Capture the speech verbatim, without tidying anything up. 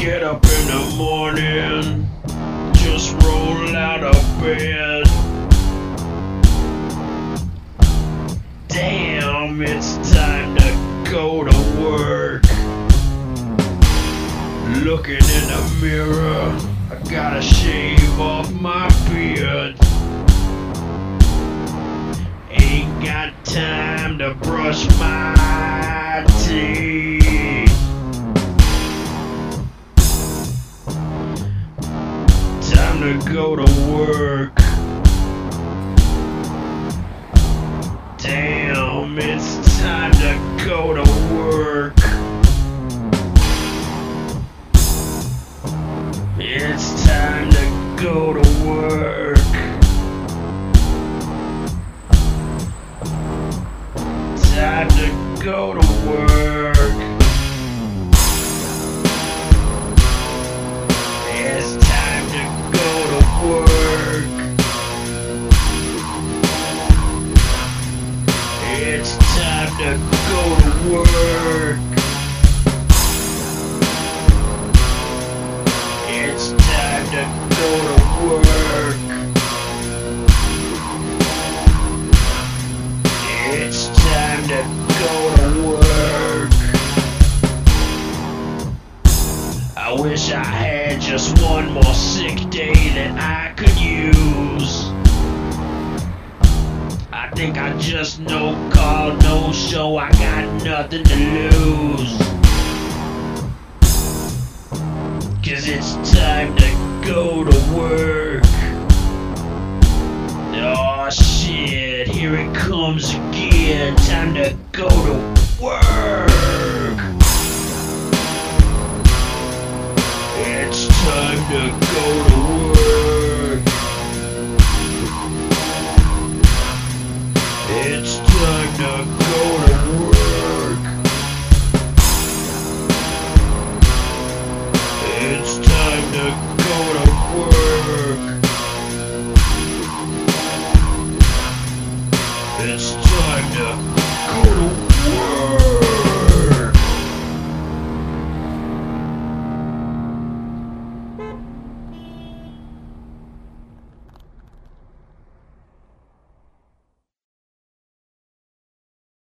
Get up in the morning, just roll out of bed. Damn, it's time to go to work. Looking in the mirror, I gotta shave off my beard. Ain't got time to brush my teeth. Time to go to work. Damn, it's time to go to work. It's time to go to work. Time to go to work. It's time to go to work. It's time to go to work. It's time to go to work. It's time to go to work. I wish I had just one more sick day that I could use. I think I just no call, no show, I got nothing to lose. Cause it's time to go to work. Oh shit, here it comes again. Time to go to work.